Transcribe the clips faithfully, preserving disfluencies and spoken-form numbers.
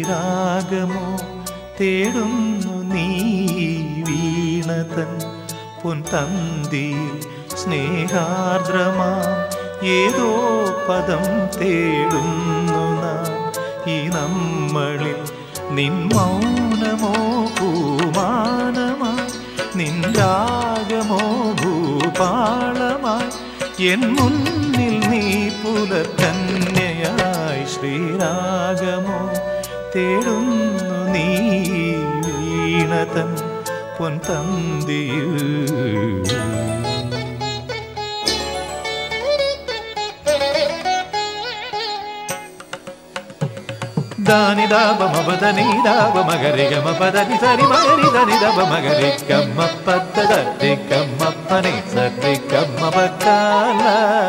ശ്രീരാഗമോ തേടുന്നു നീ വീണതൻ പൊൻതന്തിയിൽ സ്നേഹാർദ്രമാം ഏതോ പദം തേടുന്നു നാം ഈ നമ്മളിൽ. നിൻ മൗനമോ പൂമാനമായി, നിൻ രാഗമോ ഭൂപാളമായി, എൻ മുന്നിൽ നീ പുലർക്കന്യയായി. ശ്രീരാഗമോ തേടുന്നു നീ വീണതൻ പൊൻതന്തിയിൽ. ದಾನಿ ದಾಬ ಮಬದನಿ ದಾಬ ಮಗರಿ ಗಮ ಪದನಿ ಸರಿ ಮಗರಿ ಧನಿ ದಬ ಮಗರಿ ಕಮ್ಮ ಪದ್ದ ದಿ ಕಮ್ಮ ಪನಿ ಸರಿ ಕಮ್ಮ ಬಕಾಲ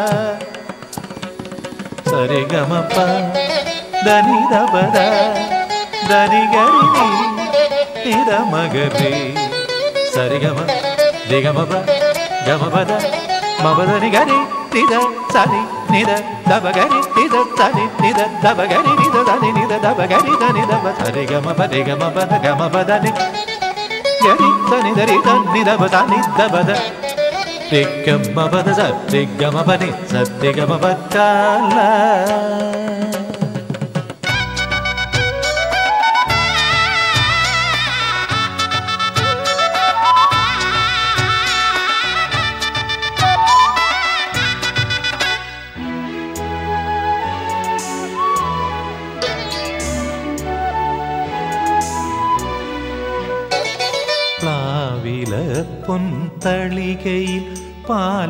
ಸರಿ ಗಮ ಪ ಧನಿ ದಬದ ಧನಿ ಗರಿ ನಿದ ಮಗರಿ ಸರಿ ಗಮ ದಿ ಗಮ ಪ ಗಮ ಪದ ಮಬದನಿ ಗರಿ ನಿದ ಸರಿ ನಿದ ದಬಗರಿ ನಿದ ಸರಿ ನಿದ ದಬಗರಿ ನಿದ ಧನಿ ನಿದ ದಬಗರಿ ಧನಿ ದಬ ಸರಿ ಗಮ ಪದಿ ಗಮ ಪದ ಗಮ ಪದನಿ ಗರಿ ಧನಿ ಧರಿ ಧನಿ ದಬ ಧನಿ ದಬದ ದಿಗ್ಗಮ ಪದ ಸರಿ ಗಮ ಪನಿ ಸರಿ ಗಮ ಪಕ್ಕಾಲ. പ്ലാവില പൊൻതളികയിൽ പാൽ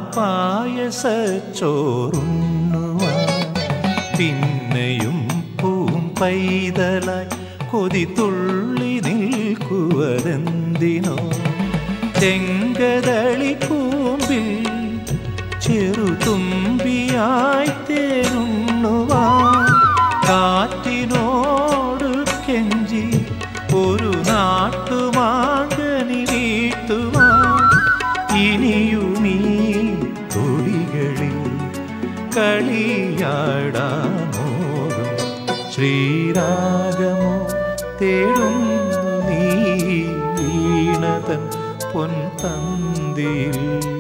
പായസച്ചോറുണ്ണുവാൻ പിന്നെയും പൂം പൈതലായി കൊതി തുള്ളി നിൽക്കുവതെന്തിനോ. ചെങ്കതളി കൂമ്പിൽ ചെറുതുമ്പിയായി തേനുണ്ണുവാൻ കാറ്റിനോട് കെഞ്ചി ഒരു നാട്ടുമാകനി വീട്ടുവാൻ ഇനിയുമീ തൊടികളിൽ കളിയാടാനോടും. ശ്രീരാഗമോ തേടുന്നു നീ വീണതൻ പൊൻതന്തിയിൽ.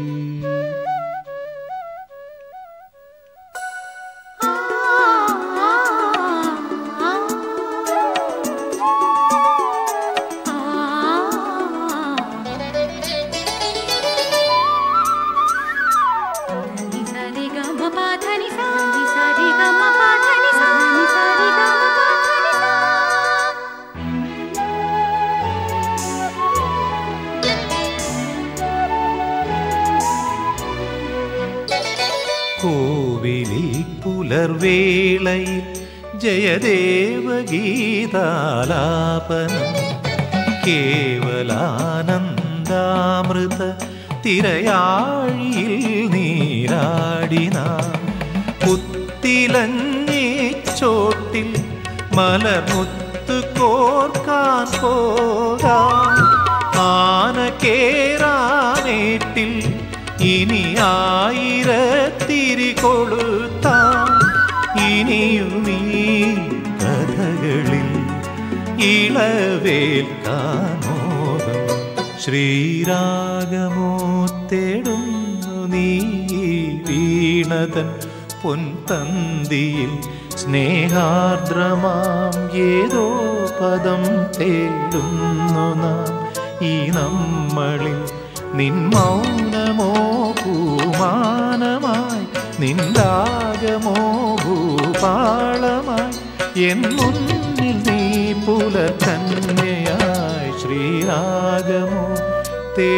കോവിലിൽ പുലർവേളയിൽ ജയദേവഗീതാലാപനം കേവലാനന്ദാമൃത തിരയാഴിയിൽ നീരാടിനാം. പുത്തിലഞ്ഞി ചോട്ടിൽ മലർമുത്ത് കോർക്കാൻ പോകാം. ആന കേറാനേട്ടിൽ ഇനി ആയിരത്തിരി കൊളുത്താം. ഇനിയുമീ കഥകളിൽ ഇളവേൽക്കാനോദം. ശ്രീരാഗമോ തേടുന്നു നീ വീണതൻ പൊൻതന്തിയിൽ. സ്നേഹാർദ്രമാം ഏതോ പദം തേടുന്നു നാം ഈ നമ്മളിൽ. നിൻ മൗനമോ പൂമാനമായി, നിൻ രാഗമോ ഭൂപാളമായി, എൻ മുന്നിൽ നീ പുലർക്കന്യയായി. ശ്രീരാഗമോ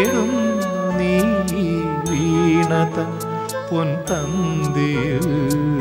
തേടുന്നു നീ വീണതൻ പൊൻതന്തിയിൽ.